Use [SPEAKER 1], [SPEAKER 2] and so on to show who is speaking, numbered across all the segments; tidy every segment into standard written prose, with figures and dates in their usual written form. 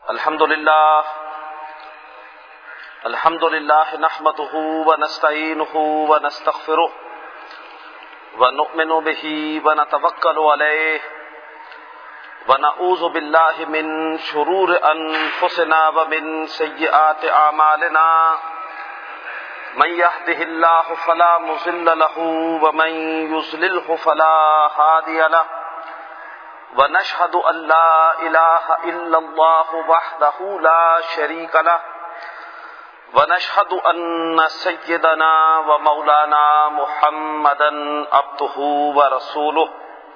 [SPEAKER 1] الحمد لله نحمده ونستعينه ونستغفره ونؤمن به ونتوكل عليه ونعوذ بالله من شرور أنفسنا ومن سيئات أعمالنا من يهده الله فلا مضل له ومن يضلل فلا هادي له ونشهد أن لا إله إلا الله وحده لا شريك له ونشهد أن سيدنا ومولانا محمدا عبده ورسوله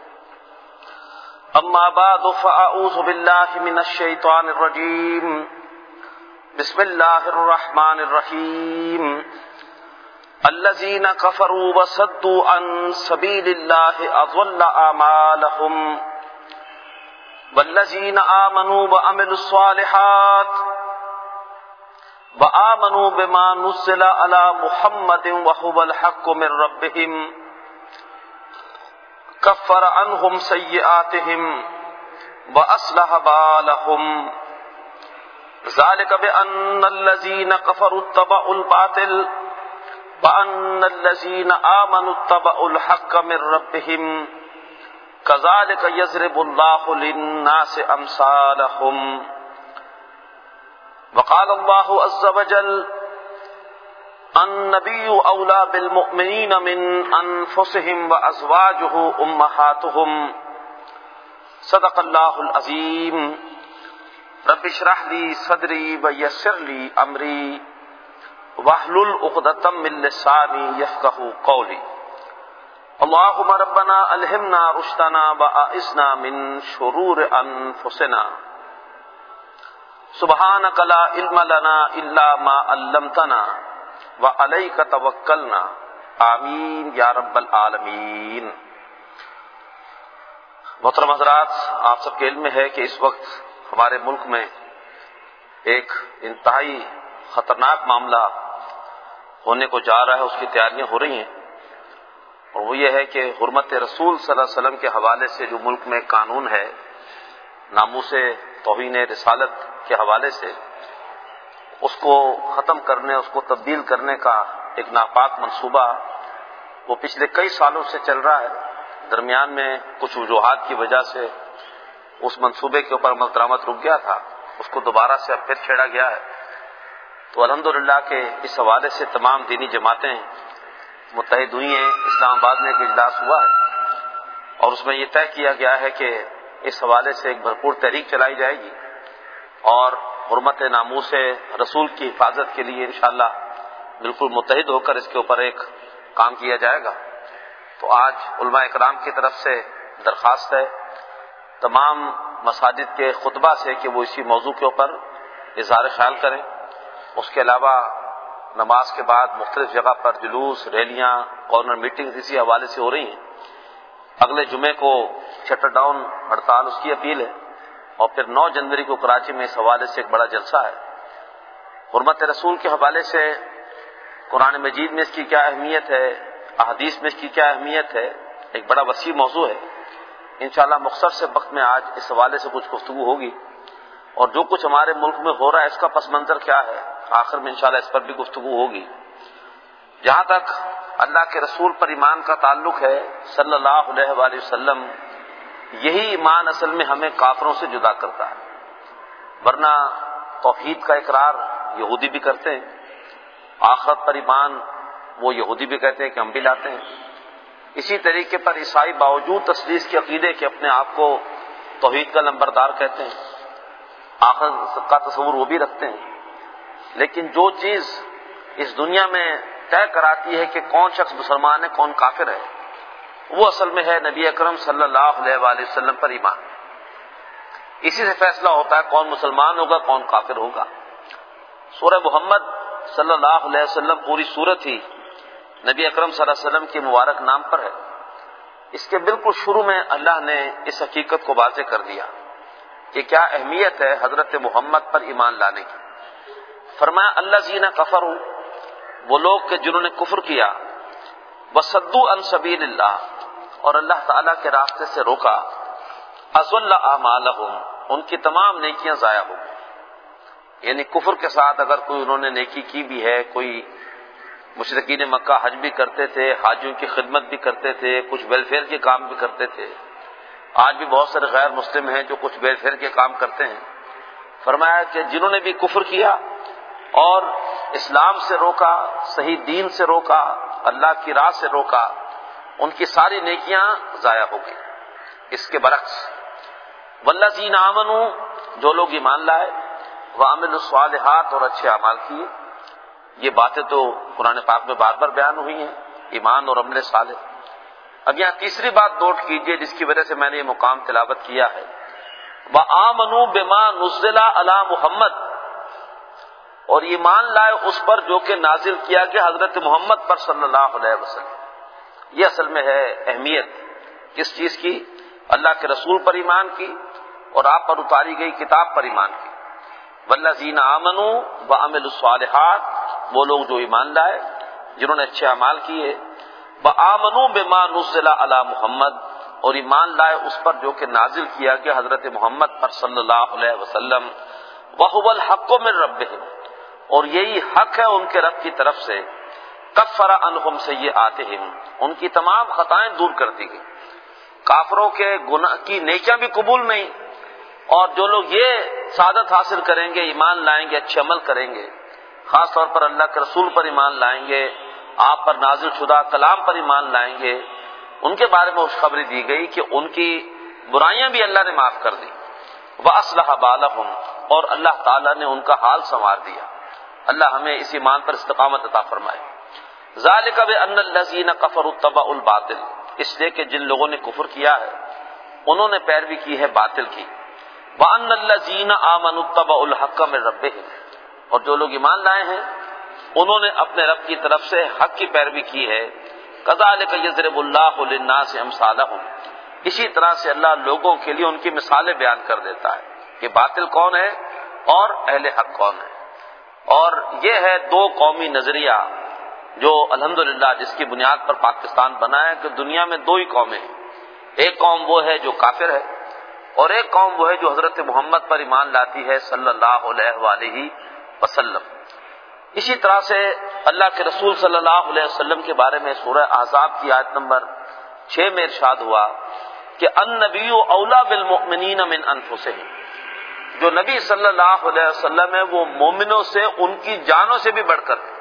[SPEAKER 1] أما بعد فأعوذ بالله من الشيطان الرجيم بسم الله الرحمن الرحيم الذين كفروا وصدوا عن سبيل الله أضل أعمالهم والذين آمنوا وعملوا الصالحات وآمنوا بما نزل على محمد وهو الحق من ربهم كفر عنهم سيئاتهم وأصلح بالهم ذلك بأن الذين كفروا اتبعوا الباطل وأن الذين آمنوا اتبعوا الحق من ربهم كذلك يضرب الله للناس أمثالهم وقال الله عز وجل النبي أولى بالمؤمنين من أنفسهم وأزواجه أمهاتهم صدق الله العظيم رب اشرح لي صدري ويسر لي أمري واحلل عقدة من لساني يفقهوا قولي اللهم ربنا ألهمنا رشدنا وأعصمنا من شرور أنفسنا سبحانك لا علم لنا إلا ما علمتنا وعليك توکلنا آمین یا رب العالمین۔ محترم حضرات، آپ سب کے علم میں ہے کہ اس وقت ہمارے ملک میں ایک انتہائی خطرناک معاملہ ہونے کو جا رہا ہے، اس کی تیاریاں ہو رہی ہیں، اور وہ یہ ہے کہ حرمت رسول صلی اللہ علیہ وسلم کے حوالے سے جو ملک میں قانون ہے، ناموس توہین رسالت کے حوالے سے، اس کو ختم کرنے، اس کو تبدیل کرنے کا ایک ناپاک منصوبہ وہ پچھلے کئی سالوں سے چل رہا ہے۔ درمیان میں کچھ وجوہات کی وجہ سے اس منصوبے کے اوپر عمل درآمد رک گیا تھا، اس کو دوبارہ سے اب پھر چھیڑا گیا ہے۔ تو الحمدللہ کہ اس حوالے سے تمام دینی جماعتیں متحد ہوئی ہیں۔ اسلام آباد میں ایک اجلاس ہوا ہے اور اس میں یہ طے کیا گیا ہے کہ اس حوالے سے ایک بھرپور تحریک چلائی جائے گی اور حرمت ناموس رسول کی حفاظت کے لیے انشاءاللہ بالکل متحد ہو کر اس کے اوپر ایک کام کیا جائے گا۔ تو آج علماء اکرام کی طرف سے درخواست ہے تمام مساجد کے خطبہ سے کہ وہ اسی موضوع کے اوپر اظہار خیال کریں۔ اس کے علاوہ نماز کے بعد مختلف جگہ پر جلوس، ریلیاں، کارنر میٹنگ اسی حوالے سے ہو رہی ہیں۔ اگلے جمعے کو شٹر ڈاؤن ہڑتال اس کی اپیل ہے، اور پھر 9 جنوری کو کراچی میں اس حوالے سے ایک بڑا جلسہ ہے۔ حرمت رسول کے حوالے سے قرآن مجید میں اس کی کیا اہمیت ہے، احادیث میں اس کی کیا اہمیت ہے، ایک بڑا وسیع موضوع ہے۔ انشاءاللہ مختصر سے وقت میں آج اس حوالے سے کچھ گفتگو ہوگی، اور جو کچھ ہمارے ملک میں ہو رہا ہے اس کا پس منظر کیا ہے، آخر میں انشاءاللہ اس پر بھی گفتگو ہوگی۔ جہاں تک اللہ کے رسول پر ایمان کا تعلق ہے صلی اللہ علیہ وآلہ وسلم، یہی ایمان اصل میں ہمیں کافروں سے جدا کرتا ہے، ورنہ توحید کا اقرار یہودی بھی کرتے ہیں، آخرت پر ایمان وہ یہودی بھی کہتے ہیں کہ ہم بھی لاتے ہیں۔ اسی طریقے پر عیسائی باوجود تثلیث کے عقیدے کے اپنے آپ کو توحید کا نمبردار کہتے ہیں، آخرت کا تصور وہ بھی رکھتے ہیں۔ لیکن جو چیز اس دنیا میں طے کراتی ہے کہ کون شخص مسلمان ہے کون کافر ہے، وہ اصل میں ہے نبی اکرم صلی اللہ علیہ وآلہ وسلم پر ایمان۔ اسی سے فیصلہ ہوتا ہے کون مسلمان ہوگا کون کافر ہوگا۔ سورہ محمد صلی اللہ علیہ وسلم پوری سورت ہی نبی اکرم صلی اللہ علیہ وسلم کے مبارک نام پر ہے۔ اس کے بالکل شروع میں اللہ نے اس حقیقت کو واضح کر دیا کہ کیا اہمیت ہے حضرت محمد پر ایمان لانے کی۔ فرمایا الذین کفروا، وہ لوگ کہ جنہوں نے کفر کیا، وصدوا عن سبیل اللہ، اور اللہ تعالیٰ کے راستے سے روکا، اضل اعمالہم، ان کی تمام نیکیاں ضائع ہو گئی۔ یعنی کفر کے ساتھ اگر کوئی انہوں نے نیکی کی بھی ہے، کوئی مشرکین مکہ حج بھی کرتے تھے، حاجیوں کی خدمت بھی کرتے تھے، کچھ ویلفیئر کے کام بھی کرتے تھے، آج بھی بہت سارے غیر مسلم ہیں جو کچھ ویلفیئر کے کام کرتے ہیں، فرمایا کہ جنہوں نے بھی کفر کیا اور اسلام سے روکا، صحیح دین سے روکا، اللہ کی راہ سے روکا، ان کی ساری نیکیاں ضائع ہو گئی۔ اس کے برعکس والذین آمنوا، جو لوگ ایمان لائے، وعملوا الصالحات، اور اچھے اعمال کیے، یہ باتیں تو قرآن پاک میں بار بار بیان ہوئی ہیں، ایمان اور عمل صالح۔ اب یہاں تیسری بات نوٹ کیجئے جس کی وجہ سے میں نے یہ مقام تلاوت کیا ہے، وآمنوا بما نزل علی محمد، اور ایمان لائے اس پر جو کہ نازل کیا گیا حضرت محمد پر صلی اللہ علیہ وسلم۔ یہ اصل میں ہے اہمیت کس چیز کی؟ اللہ کے رسول پر ایمان کی اور آپ پر اتاری گئی کتاب پر ایمان کی۔ والذین آمنوا وعملوا الصالحات، وہ لوگ جو ایمان لائے، جنہوں نے اچھے اعمال کیے، وآمنوا بما نزل علی محمد، اور ایمان لائے اس پر جو کہ نازل کیا گیا حضرت محمد پر صلی اللہ علیہ وسلم، وہو الحق من ربہم، اور یہی حق ہے ان کے رب کی طرف سے، کفر عنہم سیئاتہم، ان کی تمام خطائیں دور کر دی گئی۔ کافروں کے گناہ کی نیکیاں بھی قبول نہیں، اور جو لوگ یہ سعادت حاصل کریں گے، ایمان لائیں گے، اچھے عمل کریں گے، خاص طور پر اللہ کے رسول پر ایمان لائیں گے، آپ پر نازل شدہ کلام پر ایمان لائیں گے، ان کے بارے میں خوشخبری دی گئی کہ ان کی برائیاں بھی اللہ نے معاف کر دی، وَأَصْلَحَ بَالَهُمْ، اور اللہ تعالیٰ نے ان کا حال سنوار دیا۔ اللہ ہمیں اس ایمان پر استقامت عطا فرمائے۔ ذَلِكَ بِأَنَّ الَّذِينَ كَفَرُوا اتَّبَعُوا الْبَاطِلَ، اس لیے کہ جن لوگوں نے کفر کیا ہے انہوں نے پیروی کی ہے باطل کی، وَأَنَّ الَّذِينَ آمَنُوا اتَّبَعُوا الْحَقَّ مِن رَبِّهِمْ، اور جو لوگ ایمان لائے ہیں انہوں نے اپنے رب کی طرف سے حق کی پیروی کی ہے۔ كَذَلِكَ يَضْرِبُ اللَّهُ لِلنَّاسِ أَمْثَالَهُمْ، اسی طرح سے اللہ لوگوں کے لیے ان کی مثالیں بیان کر دیتا ہے کہ باطل کون ہے اور اہل حق کون ہے۔ اور یہ ہے دو قومی نظریہ جو الحمدللہ جس کی بنیاد پر پاکستان بنا ہے کہ دنیا میں دو ہی قومیں ہیں، ایک قوم وہ ہے جو کافر ہے اور ایک قوم وہ ہے جو حضرت محمد پر ایمان لاتی ہے صلی اللہ علیہ وآلہ وسلم۔ اسی طرح سے اللہ کے رسول صلی اللہ علیہ وسلم کے بارے میں سورہ احزاب کی آیت نمبر 6 میں ارشاد ہوا کہ النبی اولا بالمؤمنین من انفسہم، جو نبی صلی اللہ علیہ وسلم ہے وہ مومنوں سے ان کی جانوں سے بھی بڑھ کر ہے،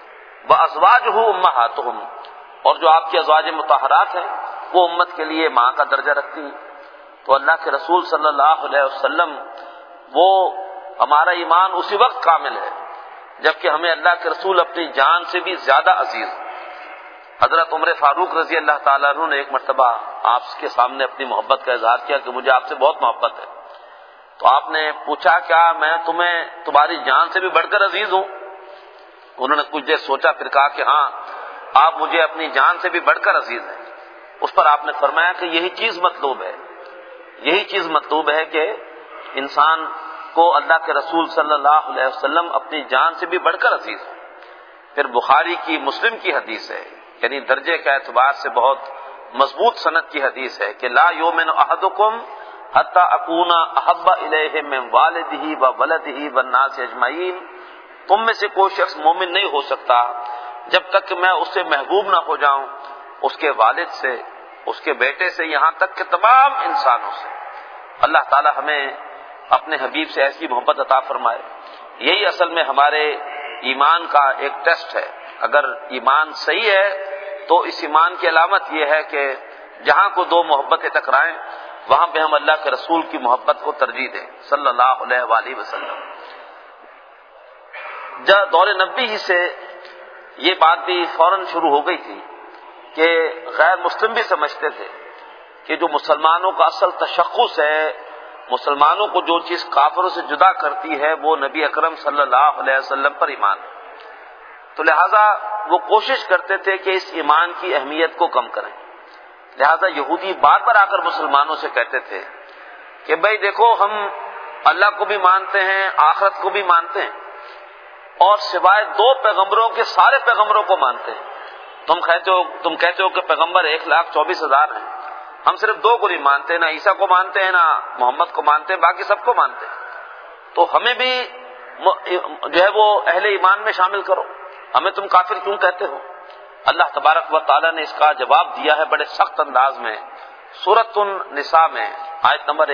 [SPEAKER 1] وازواجہ امہاتہم، اور جو آپ کی ازواج مطہرات ہیں وہ امت کے لیے ماں کا درجہ رکھتی ہیں۔ تو اللہ کے رسول صلی اللہ علیہ وسلم وہ ہمارا ایمان اسی وقت کامل ہے جبکہ ہمیں اللہ کے رسول اپنی جان سے بھی زیادہ عزیز ہیں۔ حضرت عمر فاروق رضی اللہ تعالیٰ عنہ نے ایک مرتبہ آپ کے سامنے اپنی محبت کا اظہار کیا کہ مجھے آپ سے بہت محبت ہے، تو آپ نے پوچھا کیا میں تمہیں تمہاری جان سے بھی بڑھ کر عزیز ہوں؟ انہوں نے کچھ دیر سوچا پھر کہا کہ ہاں آپ مجھے اپنی جان سے بھی بڑھ کر عزیز ہیں۔ اس پر آپ نے فرمایا کہ یہی چیز مطلوب ہے، یہی چیز مطلوب ہے کہ انسان کو اللہ کے رسول صلی اللہ علیہ وسلم اپنی جان سے بھی بڑھ کر عزیز ہو۔ پھر بخاری کی مسلم کی حدیث ہے، یعنی درجے کے اعتبار سے بہت مضبوط سند کی حدیث ہے کہ لا یؤمن احدکم حتی اکون احب الیہ من والدہ وولدہ والناس اجمعین، تم میں سے کوئی شخص مومن نہیں ہو سکتا جب تک کہ میں اس سے محبوب نہ ہو جاؤں، اس کے والد سے، اس کے بیٹے سے، یہاں تک کہ تمام انسانوں سے۔ اللہ تعالی ہمیں اپنے حبیب سے ایسی محبت عطا فرمائے۔ یہی اصل میں ہمارے ایمان کا ایک ٹیسٹ ہے۔ اگر ایمان صحیح ہے تو اس ایمان کی علامت یہ ہے کہ جہاں کو دو محبتیں ٹکرائیں وہاں پہ ہم اللہ کے رسول کی محبت کو ترجیح دیں صلی اللہ علیہ وآلہ وسلم۔ دور نبی ہی سے یہ بات بھی فوراً شروع ہو گئی تھی کہ غیر مسلم بھی سمجھتے تھے کہ جو مسلمانوں کا اصل تشخص ہے، مسلمانوں کو جو چیز کافروں سے جدا کرتی ہے وہ نبی اکرم صلی اللہ علیہ وسلم پر ایمان ہے، تو لہٰذا وہ کوشش کرتے تھے کہ اس ایمان کی اہمیت کو کم کریں۔ لہٰذا یہودی بار بار آ کر مسلمانوں سے کہتے تھے کہ بھائی دیکھو ہم اللہ کو بھی مانتے ہیں، آخرت کو بھی مانتے ہیں، اور سوائے دو پیغمبروں کے سارے پیغمبروں کو مانتے ہیں۔ تم کہتے ہو کہ پیغمبر 1,24,000 ہیں، ہم صرف دو کو نہیں مانتے، نہ عیسیٰ کو مانتے ہیں نہ محمد کو مانتے ہیں، باقی سب کو مانتے ہیں۔ تو ہمیں بھی جو ہے وہ اہل ایمان میں شامل کرو، ہمیں تم کافر کیوں کہتے ہو؟ اللہ تبارک و تعالیٰ نے اس کا جواب دیا ہے بڑے سخت انداز میں۔ سورۃ النساء میں آیت نمبر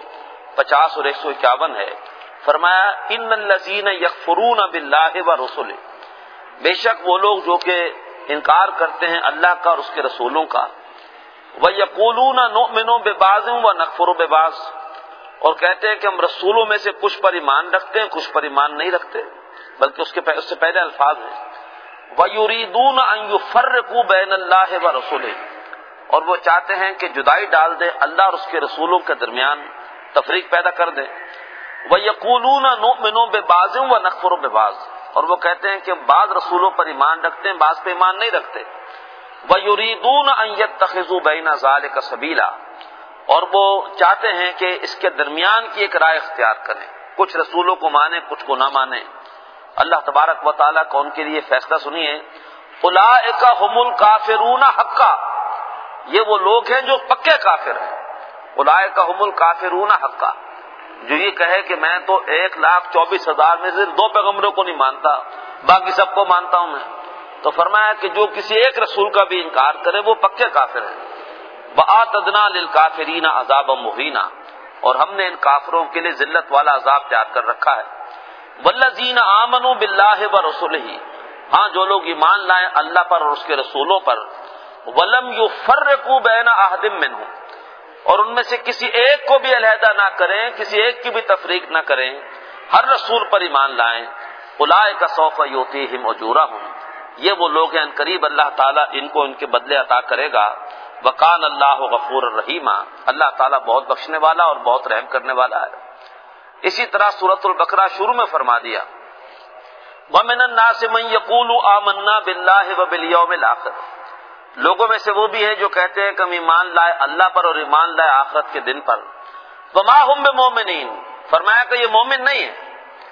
[SPEAKER 1] 150 اور 151 ہے، فرمایا ان الذین یکفرون باللہ ورسلہ، بے شک وہ لوگ جو کہ انکار کرتے ہیں اللہ کا اور اس کے رسولوں کا، وَيَقُولُونَ نُؤْمِنُ بِبَعْضٍ وَنَكْفُرُ بِبَعْضٍ، اور کہتے ہیں کہ ہم رسولوں میں سے کچھ پر ایمان رکھتے ہیں کچھ پر ایمان نہیں رکھتے، بلکہ اس سے پہلے الفاظ ہیں وَيُرِيدُونَ أَن يُفَرِّقُوا بَيْنَ اللَّهِ وَرَسُولِهِ، اور وہ چاہتے ہیں کہ جدائی ڈال دیں اللہ اور اس کے رسولوں کے درمیان، تفریق پیدا کر دیں۔ وَيَقُولُونَ نُؤْمِنُ بِبَعْضٍ وَنَكْفُرُ بِبَعْضٍ، اور وہ کہتے ہیں کہ بعض رسولوں پر ایمان رکھتے ہیں بعض پہ ایمان نہیں رکھتے۔ وَيُرِيدُونَ أَن يَتَّخِذُوا بَيْنَ ذَلِكَ سَبِيلًا، اور وہ چاہتے ہیں کہ اس کے درمیان کی ایک رائے اختیار کریں، کچھ رسولوں کو مانیں کچھ کو نہ مانیں۔ اللہ تبارک و تعالیٰ کا ان کے لیے فیصلہ سنیے، اولئک ھم الکافرون حقا، یہ وہ لوگ ہیں جو پکے کافر ہیں۔ اولئک ھم الکافرون حقا، جو یہ کہے کہ میں تو 1,24,000 میں سے 2 پیغمبروں کو نہیں مانتا باقی سب کو مانتا ہوں میں، تو فرمایا کہ جو کسی ایک رسول کا بھی انکار کرے وہ پکے کافر ہیں۔ وَأَعْتَدْنَا لِلْكَافِرِينَ عَذَابًا مُهِينًا، اور ہم نے ان کافروں کے لیے ذلت والا عذاب تیار کر رکھا ہے۔ وَالَّذِينَ آمَنُوا بِاللَّهِ وَرَسُولِهِ، ہاں جو لوگ ایمان لائیں اللہ پر اور اس کے رسولوں پر، وَلَمْ يُفَرِّقُوا بَيْنَ أَحَدٍ مِّنْهُمْ، اور ان میں سے کسی ایک کو بھی علیحدہ نہ کریں کسی ایک کی بھی تفریق نہ کریں، ہر رسول پر ایمان لائیں، اولئک سوف یؤتیہم اجورہم، یہ وہ لوگ ہیں قریب اللہ تعالیٰ ان کو ان کے بدلے عطا کرے گا۔ وکان اللہ غفور الرحیم، اللہ تعالیٰ بہت بخشنے والا اور بہت رحم کرنے والا ہے۔ اسی طرح سورۃ البقرہ شروع میں فرما دیا وَمِنَ النَّاسِ مَن يَقُولُ آمَنَّا بِاللَّهِ وَبِالْيَوْمِ الْآخِرِ، لوگوں میں سے وہ بھی ہیں جو کہتے ہیں کہ ہم ایمان لائے اللہ پر اور ایمان لائے آخرت کے دن پر۔ وَمَا هُم بِمُؤْمِنِينَ، فرمایا کہ یہ مومن نہیں ہے،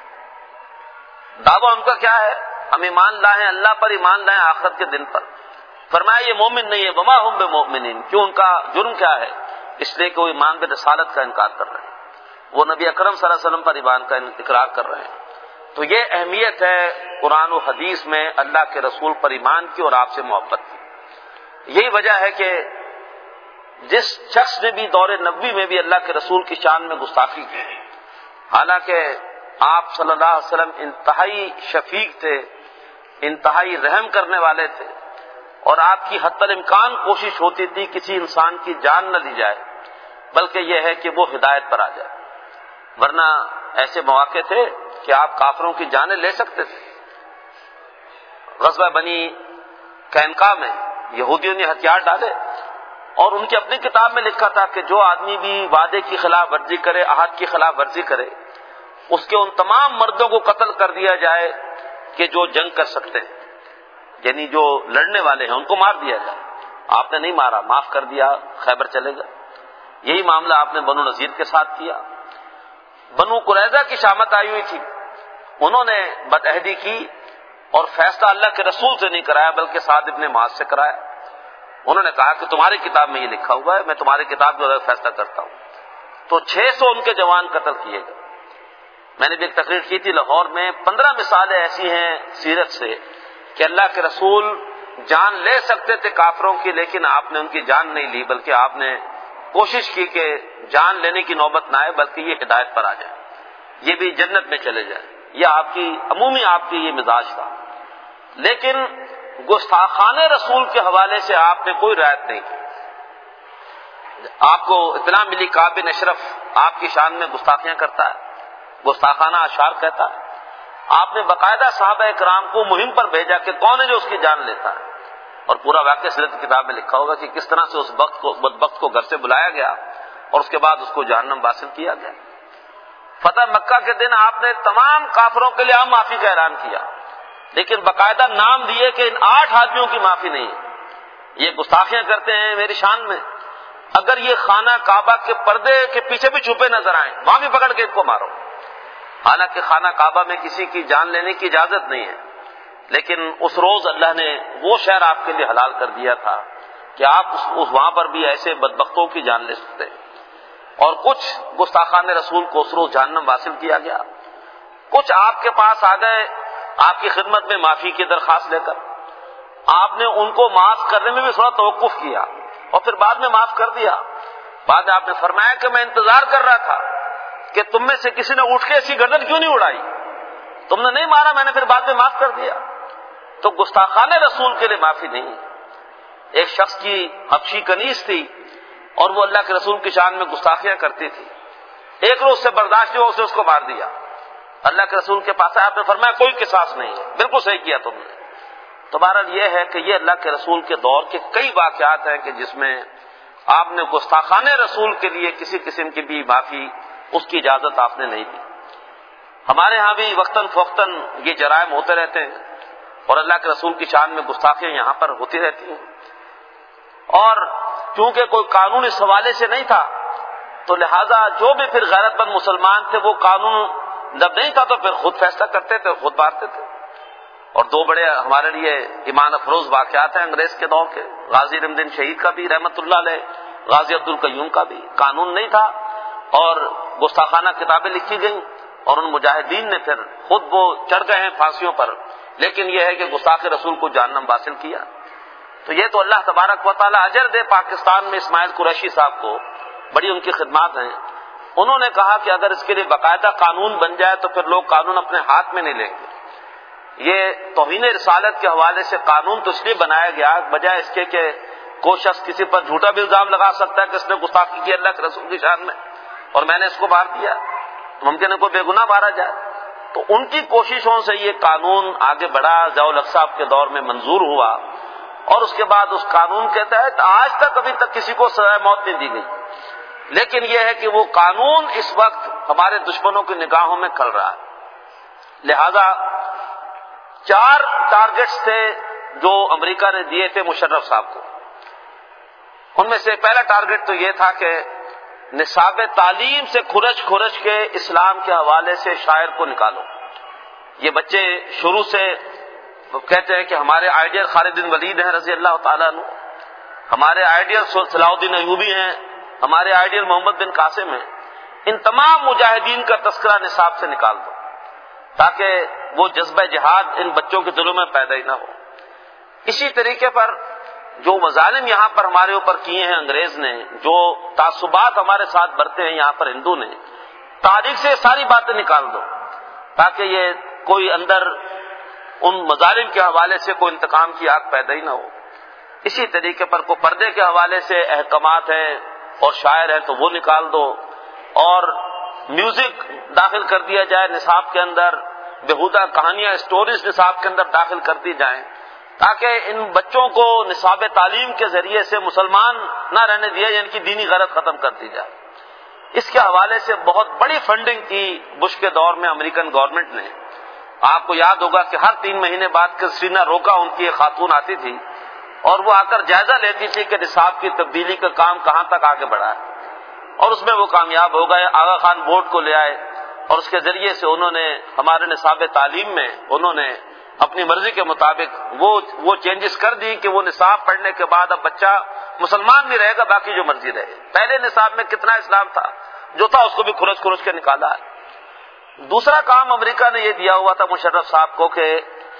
[SPEAKER 1] دعویٰ ان کا کیا ہے؟ ہم ایمان لائے اللہ پر ایمان لائے آخرت کے دن پر، فرمایا یہ مومن نہیں ہے۔ وما ہم بمؤمنین، کیوں؟ ان کا جرم کیا ہے؟ اس لیے کہ وہ ایمان برسالت کا انکار کر رہے ہیں، وہ نبی اکرم صلی اللہ علیہ وسلم پر ایمان کا اقرار کر رہے ہیں۔ تو یہ اہمیت ہے قرآن و حدیث میں اللہ کے رسول پر ایمان کی اور آپ سے محبت کی۔ یہی وجہ ہے کہ جس شخص نے بھی دور نبوی میں بھی اللہ کے رسول کی شان میں گستاخی کی، حالانکہ آپ صلی اللہ علیہ وسلم انتہائی شفیق تھے، انتہائی رحم کرنے والے تھے، اور آپ کی حتی الامکان کوشش ہوتی تھی کسی انسان کی جان نہ لی جائے بلکہ یہ ہے کہ وہ ہدایت پر آ جائے، ورنہ ایسے مواقع تھے کہ آپ کافروں کی جانیں لے سکتے تھے۔ غزوہ بنی قینقاع میں یہودیوں نے ہتھیار ڈالے اور ان کی اپنی کتاب میں لکھا تھا کہ جو آدمی بھی وعدے کی خلاف ورزی کرے، عہد کی خلاف ورزی کرے، اس کے ان تمام مردوں کو قتل کر دیا جائے کہ جو جنگ کر سکتے ہیں، یعنی جو لڑنے والے ہیں ان کو مار دیا جائے۔ آپ نے نہیں مارا، معاف کر دیا، خیبر چلے گئے۔ یہی معاملہ آپ نے بنو نذیر کے ساتھ کیا۔ بنو قریظہ کی شامت آئی ہوئی تھی، انہوں نے بدعہدی کی اور فیصلہ اللہ کے رسول سے نہیں کرایا بلکہ سعد ابن معاذ سے کرایا۔ انہوں نے کہا کہ تمہاری کتاب میں یہ لکھا ہوا ہے، میں تمہاری کتاب کے بغیر فیصلہ کرتا ہوں۔ تو 600 ان کے جوان قتل کیے گئے۔ میں نے بھی ایک تقریر کی تھی لاہور میں، 15 مثالیں ایسی ہیں سیرت سے کہ اللہ کے رسول جان لے سکتے تھے کافروں کی، لیکن آپ نے ان کی جان نہیں لی بلکہ آپ نے کوشش کی کہ جان لینے کی نوبت نہ آئے بلکہ یہ ہدایت پر آ جائے، یہ بھی جنت میں چلے جائیں۔ یہ آپ کی عمومی آپ کی یہ مزاج تھا، لیکن گستاخانہ رسول کے حوالے سے آپ نے کوئی رعایت نہیں کی۔ آپ کو اطلاع ملی کعب بن اشرف آپ کی شان میں گستاخیاں کرتا ہے، گستاخانہ اشعار کہتا ہے۔ آپ نے باقاعدہ صحابہ کرام کو مہم پر بھیجا کہ کون ہے جو اس کی جان لیتا ہے، اور پورا واقعہ سیرت کی کتاب میں لکھا ہوگا کہ کس طرح سے اس بدبخت کو گھر سے بلایا گیا اور اس کے بعد اس کو جہنم واصل کیا گیا۔ فتح مکہ کے دن آپ نے تمام کافروں کے لیے عام معافی کا اعلان کیا، لیکن باقاعدہ نام دیے کہ ان 8 آدمیوں کی معافی نہیں ہے، یہ گستاخیاں کرتے ہیں میری شان میں، اگر یہ خانہ کعبہ کے پردے کے پیچھے بھی چھپے نظر آئیں وہاں بھی پکڑ کے ان کو مارو۔ حالانکہ خانہ کعبہ میں کسی کی جان لینے کی اجازت نہیں ہے، لیکن اس روز اللہ نے وہ شہر آپ کے لیے حلال کر دیا تھا کہ آپ وہاں پر بھی ایسے بدبختوں کی جان لے سکتے، اور کچھ گستاخان رسول کو اس روز جہنم واصل کیا گیا۔ کچھ آپ کے پاس آ گئے آپ کی خدمت میں معافی کی درخواست لے کر، آپ نے ان کو معاف کرنے میں بھی تھوڑا توقف کیا اور پھر بعد میں معاف کر دیا۔ بعد میں آپ نے فرمایا کہ میں انتظار کر رہا تھا کہ تم میں سے کسی نے اٹھ کے ایسی گردن کیوں نہیں اڑائی، تم نے نہیں مارا، میں نے پھر بعد میں معاف کر دیا۔ تو گستاخانہ رسول کے لیے معافی نہیں۔ ایک شخص کی حبشی کنیز تھی اور وہ اللہ کے رسول کی شان میں گستاخیاں کرتی تھی، ایک روز سے برداشت نہیں ہوا، اس نے اس کو مار دیا۔ اللہ کے رسول کے پاس آپ نے فرمایا کوئی قصاص نہیں ہے، بالکل صحیح کیا تم نے۔ تو بہرحال یہ ہے کہ یہ اللہ کے رسول کے دور کے کئی واقعات ہیں کہ جس میں آپ نے گستاخانہ رسول کے لیے کسی قسم کی بھی معافی، اس کی اجازت آپ نے نہیں دی۔ ہمارے ہاں بھی وقتاً فوقتاً یہ جرائم ہوتے رہتے ہیں اور اللہ کے رسول کی شان میں گستاخیاں یہاں پر ہوتی رہتی ہیں، اور چونکہ کوئی قانون اس حوالے سے نہیں تھا تو لہذا جو بھی پھر غیرت مند مسلمان تھے وہ قانون جب نہیں تھا تو پھر خود فیصلہ کرتے تھے، خود مارتے تھے۔ اور دو بڑے ہمارے لیے ایمان افروز واقعات ہیں انگریز کے دور کے، غازی رمدین شہید کا بھی رحمت اللہ علیہ، غازی عبد القیوم کا بھی۔ قانون نہیں تھا اور گستاخانہ کتابیں لکھی گئیں اور ان مجاہدین نے پھر خود وہ چڑھ گئے ہیں پھانسیوں پر، لیکن یہ ہے کہ گستاخ رسول کو جہنم حاصل کیا۔ تو یہ تو اللہ تبارک و تعالی اجر دے پاکستان میں اسماعیل قریشی صاحب کو، بڑی ان کی خدمات ہیں۔ انہوں نے کہا کہ اگر اس کے لیے باقاعدہ قانون بن جائے تو پھر لوگ قانون اپنے ہاتھ میں نہیں لیں گے۔ یہ توہین رسالت کے حوالے سے قانون تو اس لیے بنایا گیا بجائے اس کے کہ کوئی شخص کسی پر جھوٹا بھی الزام لگا سکتا ہے کہ اس نے گستاخی کی اللہ کے رسول کی شان میں اور میں نے اس کو مار دیا، ممکن ہے کوئی بے گناہ مارا جائے۔ تو ان کی کوششوں سے یہ قانون آگے بڑھا، ضیاء الحق صاحب کے دور میں منظور ہوا، اور اس کے بعد اس قانون کے تحت آج تک ابھی تک کسی کو سزائے موت نہیں دی گئی۔ لیکن یہ ہے کہ وہ قانون اس وقت ہمارے دشمنوں کی نگاہوں میں کھل رہا ہے۔ لہذا 4 ٹارگٹس تھے جو امریکہ نے دیے تھے مشرف صاحب کو۔ ان میں سے پہلا ٹارگٹ تو یہ تھا کہ نصاب تعلیم سے کھرچ کے اسلام کے حوالے سے شاعر کو نکالو۔ یہ بچے شروع سے کہتے ہیں کہ ہمارے آئیڈیل خالد بن ولید ہیں رضی اللہ تعالیٰ عنہ، ہمارے آئیڈیل صلاح الدین ایوبی ہیں، ہمارے آئیڈیل محمد بن قاسم ہیں۔ ان تمام مجاہدین کا تذکرہ نصاب سے نکال دو تاکہ وہ جذبہ جہاد ان بچوں کے دلوں میں پیدا ہی نہ ہو۔ اسی طریقے پر جو مظالم یہاں پر ہمارے اوپر کیے ہیں انگریز نے، جو تعصبات ہمارے ساتھ برتے ہیں یہاں پر ہندو نے، تاریخ سے ساری باتیں نکال دو تاکہ یہ کوئی اندر ان مظالم کے حوالے سے کوئی انتقام کی آگ پیدا ہی نہ ہو۔ اسی طریقے پر کوئی پردے کے حوالے سے احکامات ہیں اور شاعر ہیں تو وہ نکال دو، اور میوزک داخل کر دیا جائے نصاب کے اندر، بیہودہ کہانیاں اسٹوریز نصاب کے اندر داخل کرتی جائیں تاکہ ان بچوں کو نصاب تعلیم کے ذریعے سے مسلمان نہ رہنے دیا جائے، ان کی دینی غرض ختم کر دی جائے۔ اس کے حوالے سے بہت بڑی فنڈنگ کی بش کے دور میں امریکن گورنمنٹ نے۔ آپ کو یاد ہوگا کہ ہر 3 مہینے بعد کسرینا روکا ان کی ایک خاتون آتی تھی اور وہ آ کر جائزہ لیتی تھی کہ نصاب کی تبدیلی کا کام کہاں تک آگے بڑھا ہے، اور اس میں وہ کامیاب ہو گئے۔ آغا خان بورڈ کو لے آئے اور اس کے ذریعے سے انہوں نے ہمارے نصاب تعلیم میں انہوں نے اپنی مرضی کے مطابق وہ چینجز کر دی کہ وہ نصاب پڑھنے کے بعد اب بچہ مسلمان نہیں رہے گا، باقی جو مرضی رہے۔ پہلے نصاب میں کتنا اسلام تھا، جو تھا اس کو بھی کھرچ کے نکالا ہے۔ دوسرا کام امریکہ نے یہ دیا ہوا تھا مشرف صاحب کو کہ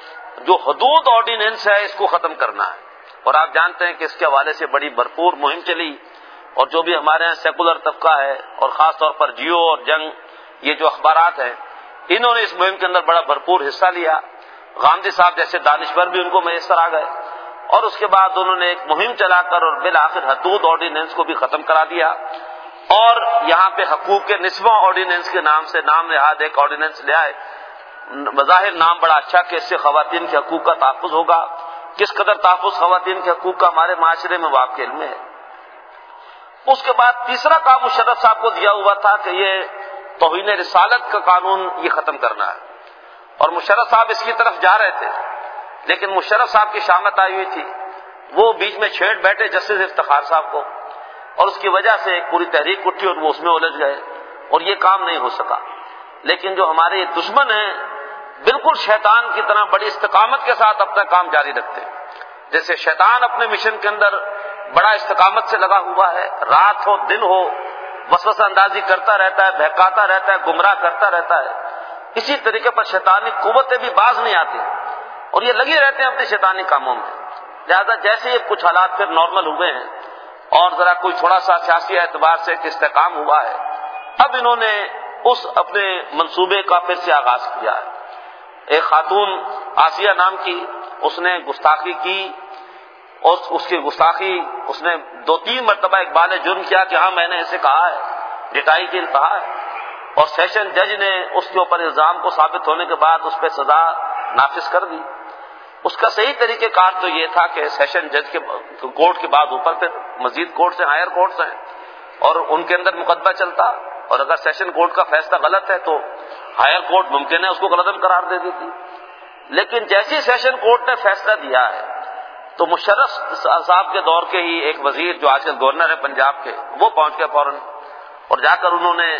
[SPEAKER 1] جو حدود آرڈیننس ہے اس کو ختم کرنا ہے، اور آپ جانتے ہیں کہ اس کے حوالے سے بڑی بھرپور مہم چلی، اور جو بھی ہمارے یہاں سیکولر طبقہ ہے اور خاص طور پر جیو اور جنگ یہ جو اخبارات ہیں، انہوں نے اس مہم کے اندر بڑا بھرپور حصہ لیا۔ غامدی صاحب جیسے دانشور بھی ان کو میسر آ گئے، اور اس کے بعد انہوں نے ایک مہم چلا کر اور بالآخر حدود آرڈیننس کو بھی ختم کرا دیا، اور یہاں پہ حقوق کے نسواں آرڈیننس کے نام سے نام نہاد ایک آرڈیننس لے آئے۔ بظاہر نام بڑا اچھا کہ اس سے خواتین کے حقوق کا تحفظ ہوگا، کس قدر تحفظ خواتین کے حقوق کا ہمارے معاشرے میں وہ آپ کے علم میں ہے۔ اس کے بعد تیسرا کام مشرف صاحب کو دیا ہوا تھا کہ یہ توہین رسالت کا قانون یہ ختم کرنا ہے، اور مشرف صاحب اس کی طرف جا رہے تھے، لیکن مشرف صاحب کی شامت آئی ہوئی تھی، وہ بیچ میں چھیڑ بیٹھے جسٹس افتخار صاحب کو، اور اس کی وجہ سے ایک پوری تحریک اٹھی اور وہ اس میں الجھ گئے اور یہ کام نہیں ہو سکا۔ لیکن جو ہمارے یہ دشمن ہیں بالکل شیطان کی طرح بڑی استقامت کے ساتھ اپنا کام جاری رکھتے ہیں، جیسے شیطان اپنے مشن کے اندر بڑا استقامت سے لگا ہوا ہے، رات ہو دن ہو وسوسہ اندازی کرتا رہتا ہے، بہکاتا رہتا ہے، گمراہ کرتا رہتا ہے۔ اسی طریقے پر شیطانی قوتیں بھی باز نہیں آتی اور یہ لگے رہتے ہیں اپنے شیطانی کاموں میں. لہذا جیسے یہ کچھ حالات پھر نارمل ہوئے ہیں اور ذرا کوئی تھوڑا سا سیاسی اعتبار سے استحکام ہوا ہے، اب انہوں نے اس اپنے منصوبے کا پھر سے آغاز کیا ہے. ایک خاتون آسیہ نام کی، اس نے گستاخی کی اور اس کی گستاخی اس نے 2-3 مرتبہ اقبال جرم کیا کہ ہاں میں نے ایسے کہا ہے، ڈٹائی کی انتہا ہے. اور سیشن جج نے اس کے اوپر الزام کو ثابت ہونے کے بعد اس پہ سزا نافذ کر دی. اس کا صحیح طریقہ کار تو یہ تھا کہ سیشن جج کے کورٹ کے بعد اوپر پھر مزید کورٹ سے ہائر کورٹس ہیں اور ان کے اندر مقدمہ چلتا، اور اگر سیشن کورٹ کا فیصلہ غلط ہے تو ہائر کورٹ ممکن ہے اس کو غلط قرار دے دیتی. لیکن جیسی سیشن کورٹ نے فیصلہ دیا ہے تو مشرف صاحب کے دور کے ہی ایک وزیر جو آج کل گورنر ہے پنجاب کے، وہ پہنچ گئے فوراً اور جا کر انہوں نے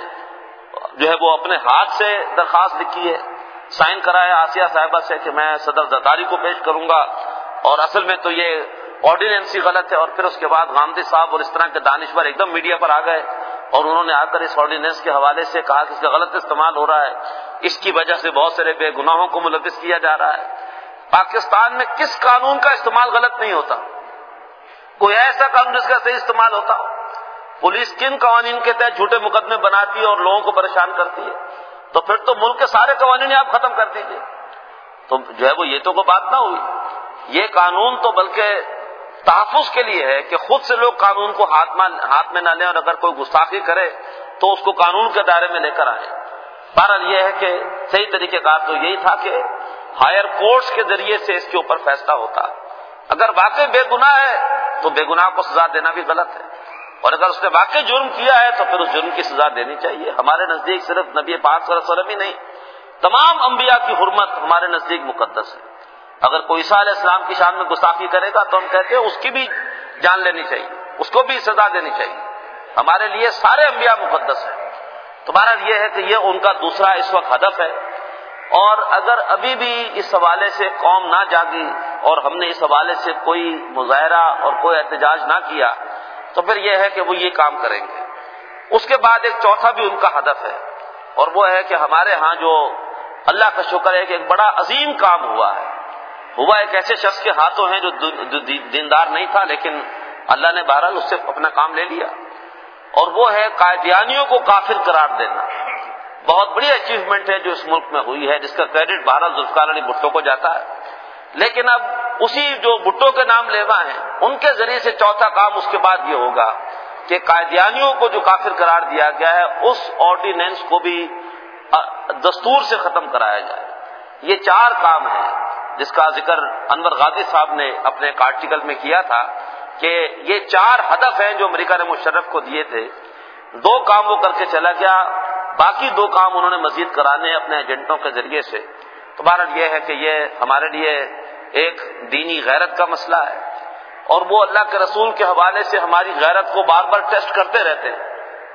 [SPEAKER 1] جو ہے وہ اپنے ہاتھ سے درخواست لکھی ہے، سائن کرایا آسیہ صاحبہ سے کہ میں صدر زرداری کو پیش کروں گا اور اصل میں تو یہ آرڈیننس ہی غلط ہے. اور پھر اس کے بعد غامدی صاحب اور اس طرح کے دانشور ایک دم میڈیا پر آ گئے اور انہوں نے آ کر اس آرڈیننس کے حوالے سے کہا کہ اس کا غلط استعمال ہو رہا ہے، اس کی وجہ سے بہت سارے بے گناہوں کو ملوث کیا جا رہا ہے. پاکستان میں کس قانون کا استعمال غلط نہیں ہوتا؟ کوئی ایسا قانون جس کا صحیح استعمال ہوتا ہو؟ پولیس کن قوانین کے تحت جھوٹے مقدمے بناتی ہے اور لوگوں کو پریشان کرتی ہے؟ تو پھر تو ملک کے سارے قوانین آپ ختم کر دیجیے. تو جو ہے وہ یہ تو کوئی بات نہ ہوئی. یہ قانون تو بلکہ تحفظ کے لیے ہے کہ خود سے لوگ قانون کو ہاتھ میں نہ لیں اور اگر کوئی گستاخی کرے تو اس کو قانون کے دائرے میں لے کر آئیں. بہرحال یہ ہے کہ صحیح طریقہ کار تو یہی تھا کہ ہائر کورٹس کے ذریعے سے اس کے اوپر فیصلہ ہوتا. اگر واقعی بے گناہ ہے تو بے گناہ کو سزا دینا بھی غلط ہے، اور اگر اس نے واقعی جرم کیا ہے تو پھر اس جرم کی سزا دینی چاہیے. ہمارے نزدیک صرف نبی پاک صلی اللہ علیہ وسلم ہی نہیں، تمام انبیاء کی حرمت ہمارے نزدیک مقدس ہے. اگر کوئی عیسیٰ علیہ السلام کی شان میں گستاخی کرے گا تو ہم کہتے ہیں اس کی بھی جان لینی چاہیے، اس کو بھی سزا دینی چاہیے. ہمارے لیے سارے انبیاء مقدس ہیں. تو بہرحال یہ ہے کہ یہ ان کا دوسرا اس وقت ہدف ہے. اور اگر ابھی بھی اس حوالے سے قوم نہ جاگی اور ہم نے اس حوالے سے کوئی مظاہرہ اور کوئی احتجاج نہ کیا تو پھر یہ ہے کہ وہ یہ کام کریں گے. اس کے بعد ایک چوتھا بھی ان کا ہدف ہے اور وہ ہے کہ ہمارے ہاں جو اللہ کا شکر ہے کہ ایک بڑا عظیم کام ہوا ہے، ہوا ایک ایسے شخص کے ہاتھوں ہیں جو دیندار نہیں تھا لیکن اللہ نے بہرحال اس سے اپنا کام لے لیا، اور وہ ہے قادیانیوں کو کافر قرار دینا. بہت بڑی اچیومنٹ ہے جو اس ملک میں ہوئی ہے، جس کا کریڈٹ بہرحال ذوالفقار علی بھٹو کو جاتا ہے. لیکن اب اسی جو بھٹو کے نام لیوا ہیں ان کے ذریعے سے چوتھا کام اس کے بعد یہ ہوگا کہ قادیانیوں کو جو کافر قرار دیا گیا ہے اس آرڈیننس کو بھی دستور سے ختم کرایا جائے. یہ 4 کام ہیں جس کا ذکر انور غازی صاحب نے اپنے ایک آرٹیکل میں کیا تھا کہ یہ 4 ہدف ہیں جو امریکہ نے مشرف کو دیے تھے. 2 کام وہ کر کے چلا گیا، باقی 2 کام انہوں نے مزید کرانے اپنے ایجنٹوں کے ذریعے سے. تو بہرحال یہ ہے کہ یہ ہمارے لیے ایک دینی غیرت کا مسئلہ ہے اور وہ اللہ کے رسول کے حوالے سے ہماری غیرت کو بار بار ٹیسٹ کرتے رہتے ہیں،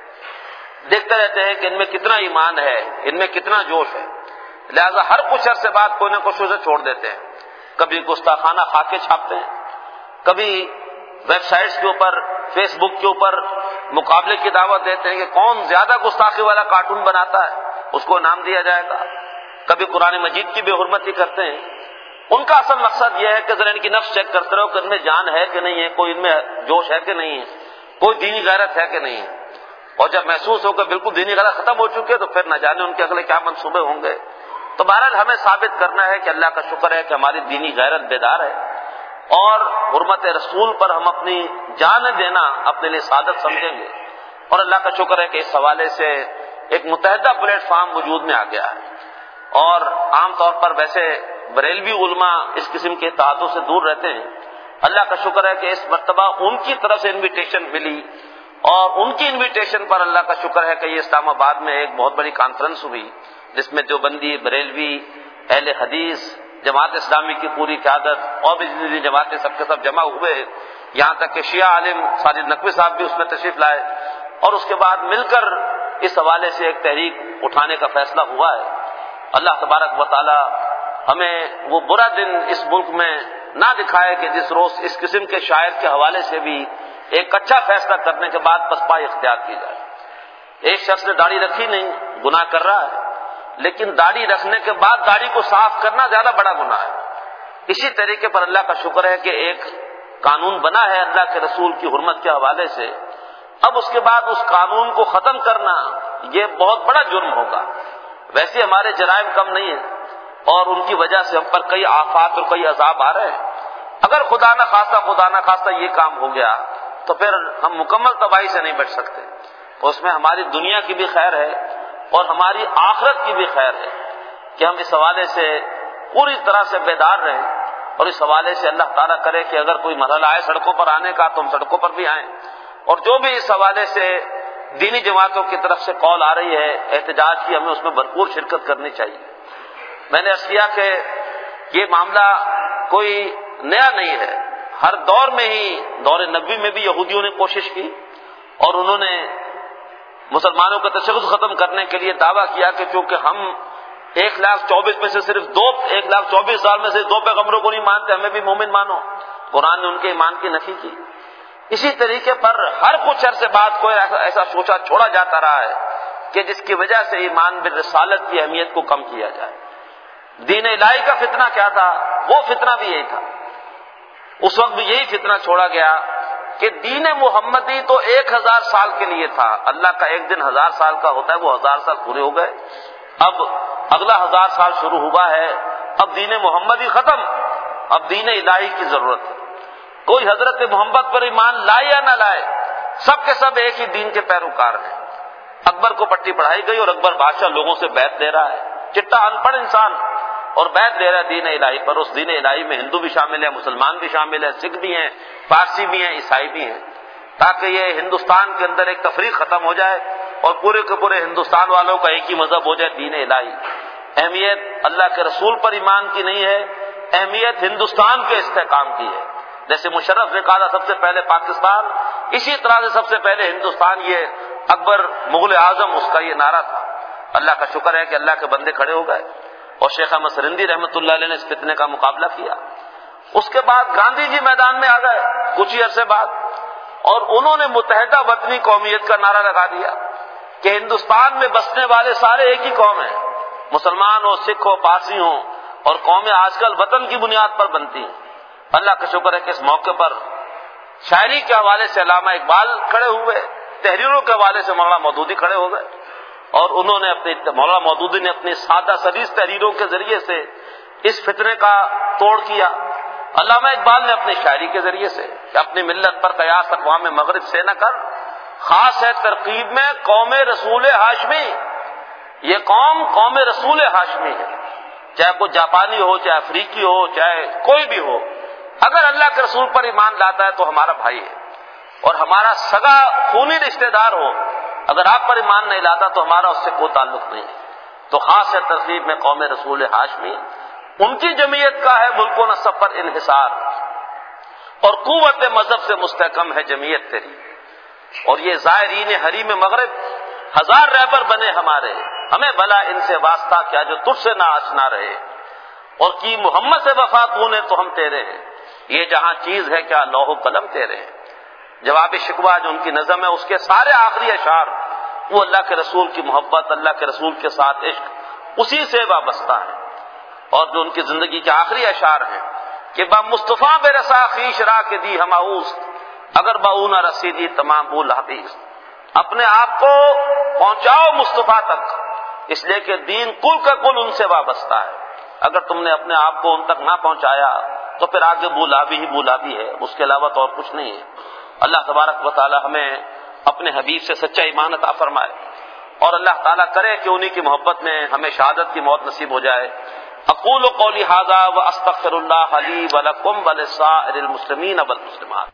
[SPEAKER 1] دیکھتے رہتے ہیں کہ ان میں کتنا ایمان ہے، ان میں کتنا جوش ہے. لہذا ہر کچھ عرصے بعد کوئی نہ کوئی شوزے چھوڑ دیتے ہیں. کبھی گستاخانہ خاکے چھاپتے ہیں، کبھی ویب سائٹس کے اوپر فیس بک کے اوپر مقابلے کی دعوت دیتے ہیں کہ کون زیادہ گستاخی والا کارٹون بناتا ہے اس کو انعام دیا جائے گا. کبھی قرآن مجید کی بے حرمتی کرتے ہیں. ان کا اصل مقصد یہ ہے کہ ذرا ان کی نفس چیک کرتے رہو کہ ان میں جان ہے کہ نہیں ہے، کوئی ان میں جوش ہے کہ نہیں ہے، کوئی دینی غیرت ہے کہ نہیں ہے. اور جب محسوس ہو کہ بالکل دینی غیرت ختم ہو چکی ہے تو پھر نہ جانے ان کے اگلے کیا منصوبے ہوں گے. تو بہرحال ہمیں ثابت کرنا ہے کہ اللہ کا شکر ہے کہ ہماری دینی غیرت بیدار ہے اور حرمت رسول پر ہم اپنی جان دینا اپنے لیے سعادت سمجھیں گے. اور اللہ کا شکر ہے کہ اس حوالے سے ایک متحدہ پلیٹ فارم وجود میں آ گیا ہے. اور عام طور پر ویسے بریلوی علماء اس قسم کے اتحادوں سے دور رہتے ہیں. اللہ کا شکر ہے کہ اس مرتبہ ان کی طرف سے انویٹیشن ملی اور ان کی انویٹیشن پر اللہ کا شکر ہے کہ یہ اسلام آباد میں ایک بہت بڑی کانفرنس ہوئی جس میں دیوبندی، بریلوی، اہل حدیث، جماعت اسلامی کی پوری قیادت اور بھی جماعتیں سب کے سب جمع ہوئے. یہاں تک کہ شیعہ عالم ساجد نقوی صاحب بھی اس میں تشریف لائے اور اس کے بعد مل کر اس حوالے سے ایک تحریک اٹھانے کا فیصلہ ہوا ہے. اللہ تبارک و تعالی ہمیں وہ برا دن اس ملک میں نہ دکھائے کہ جس روز اس قسم کے شاعر کے حوالے سے بھی ایک اچھا فیصلہ کرنے کے بعد پسپائی اختیار کی جائے. ایک شخص نے داڑھی رکھی نہیں، گناہ کر رہا ہے، لیکن داڑھی رکھنے کے بعد داڑھی کو صاف کرنا زیادہ بڑا گناہ ہے۔ اسی طریقے پر اللہ کا شکر ہے کہ ایک قانون بنا ہے اللہ کے رسول کی حرمت کے حوالے سے، اب اس کے بعد اس قانون کو ختم کرنا یہ بہت بڑا جرم ہوگا۔ ویسے ہمارے جرائم کم نہیں ہیں اور ان کی وجہ سے ہم پر کئی آفات اور کئی عذاب آ رہے ہیں، اگر خدا نہ خواستہ یہ کام ہو گیا تو پھر ہم مکمل تباہی سے نہیں بچ سکتے۔ تو اس میں ہماری دنیا کی بھی خیر ہے اور ہماری آخرت کی بھی خیر ہے کہ ہم اس حوالے سے پوری طرح سے بیدار رہیں، اور اس حوالے سے اللہ تعالیٰ کرے کہ اگر کوئی مرحلہ آئے سڑکوں پر آنے کا تو ہم سڑکوں پر بھی آئیں، اور جو بھی اس حوالے سے دینی جماعتوں کی طرف سے کال آ رہی ہے احتجاج کی، ہمیں اس میں بھرپور شرکت کرنی چاہیے۔ میں نے عرض کیا کہ یہ معاملہ کوئی نیا نہیں ہے، ہر دور میں ہی دور نبی میں بھی یہودیوں نے کوشش کی اور انہوں نے مسلمانوں کا تشدد ختم کرنے کے لیے دعویٰ کیا کہ چونکہ ہم 1,24,000 میں سے صرف 1,24,000 میں سے 2 پیغمبروں کو نہیں مانتے، ہمیں بھی مومن مانو۔ قرآن نے ان کے ایمان کی نفی کی۔ اسی طریقے پر ہر کچھ عرصے بعد کوئی ایسا سوچا چھوڑا جاتا رہا ہے کہ جس کی وجہ سے ایمان بالرسالت کی اہمیت کو کم کیا جائے۔ دین الہی کا فتنہ کیا تھا؟ وہ فتنہ بھی یہی تھا، اس وقت بھی یہی فتنہ چھوڑا گیا کہ دین محمدی تو 1000 سال کے لیے تھا، اللہ کا ایک دن 1000 سال کا ہوتا ہے، وہ 1000 سال پورے ہو گئے، اب اگلا 1000 سال شروع ہوا ہے، اب دین محمدی ختم، اب دین الہی کی ضرورت ہے۔ کوئی حضرت محمد پر ایمان لائے یا نہ لائے، سب کے سب ایک ہی دین کے پیروکار ہیں۔ اکبر کو پٹی پڑھائی گئی اور اکبر بادشاہ لوگوں سے بیعت لے رہا ہے، چٹا ان پڑھ انسان، اور بیعت لے رہا ہے دین الہی پر۔ اس دین الہی میں ہندو بھی شامل ہے، مسلمان بھی شامل ہے، سکھ بھی ہیں، پارسی بھی ہیں، عیسائی بھی ہیں، تاکہ یہ ہندوستان کے اندر ایک تفریق ختم ہو جائے اور پورے کے پورے ہندوستان والوں کا ایک ہی مذہب ہو جائے، دین الہی۔ اہمیت اللہ کے رسول پر ایمان کی نہیں ہے، اہمیت ہندوستان کے استحکام کی ہے۔ جیسے مشرف نے کہا سب سے پہلے پاکستان، اسی طرح سے سب سے پہلے ہندوستان، یہ اکبر مغل اعظم اس کا یہ نعرہ تھا۔ اللہ کا شکر ہے کہ اللہ کے بندے کھڑے ہو گئے اور شیخ احمد سرندی رحمۃ اللہ علیہ نے اس فتنے کا مقابلہ کیا۔ اس کے بعد گاندھی جی میدان میں آ گئے کچھ ہی عرصے بعد، اور انہوں نے متحدہ وطنی قومیت کا نعرہ لگا دیا کہ ہندوستان میں بسنے والے سارے ایک ہی قوم ہیں، مسلمان ہو، سکھ ہو، پارسی ہوں، اور قومیں آج کل وطن کی بنیاد پر بنتی ہیں۔ اللہ کا شکر ہے کہ اس موقع پر شاعری کے حوالے سے علامہ اقبال کھڑے ہوئے، تحریروں کے حوالے سے مولانا مودودی کھڑے ہو گئے، اور انہوں نے مولانا مودودی نے اپنی سادہ سلیس تحریروں کے ذریعے سے اس فتنے کا توڑ کیا۔ علامہ اقبال نے اپنی شاعری کے ذریعے سے کہ اپنی ملت پر قیاس اقوام مغرب سے نہ کر، خاص ہے ترکیب میں قوم رسول ہاشمی، یہ قوم رسول ہاشمی ہے، چاہے کوئی جاپانی ہو، چاہے افریقی ہو، چاہے کوئی بھی ہو، اگر اللہ کے رسول پر ایمان لاتا ہے تو ہمارا بھائی ہے اور ہمارا سگا خونی رشتہ دار ہو، اگر آپ پر ایمان نہیں لاتا تو ہمارا اس سے کوئی تعلق نہیں ہے۔ تو خاص ہے ترتیب میں قوم رسول ہاشمی، ان کی جمعیت کا ہے ملک و نسب پر انحصار، اور قوت مذہب سے مستحکم ہے جمعیت تیری، اور یہ زائرین حریم مغرب 1000 رہبر بنے ہمارے، ہمیں بھلا ان سے واسطہ کیا جو تجھ سے نہ آشنا رہے، اور کی محمد سے وفا تو نے تو ہم تیرے ہیں، یہ جہاں چیز ہے کیا لوح و قلم تیرے ہیں۔ جواب شکوہ جو ان کی نظم ہے، اس کے سارے آخری اشعار وہ اللہ کے رسول کی محبت، اللہ کے رسول کے ساتھ عشق، اسی سے وابستہ ہے۔ اور جو ان کی زندگی کے آخری اشعار ہیں کہ با مصطفیٰ بے رسا خیش را کے دی ہماؤس، اگر باؤ نہ رسیدی تمام بول حدیث، اپنے آپ کو پہنچاؤ مصطفیٰ تک، اس لیے کہ دین کل کا کل ان سے وابستہ ہے، اگر تم نے اپنے آپ کو ان تک نہ پہنچایا تو پھر آگے بولابی ہی بولابی ہے، اس کے علاوہ تو اور کچھ نہیں ہے۔ اللہ تبارک و تعالی ہمیں اپنے حبیب سے سچا ایمان عطا فرمائے، اور اللہ تعالیٰ کرے کہ انہی کی محبت میں ہمیں شہادت کی موت نصیب ہو جائے۔ اقول قولی ھذا واستغفر اللہ لی ولکم ولسائر المسلمین والمسلمات۔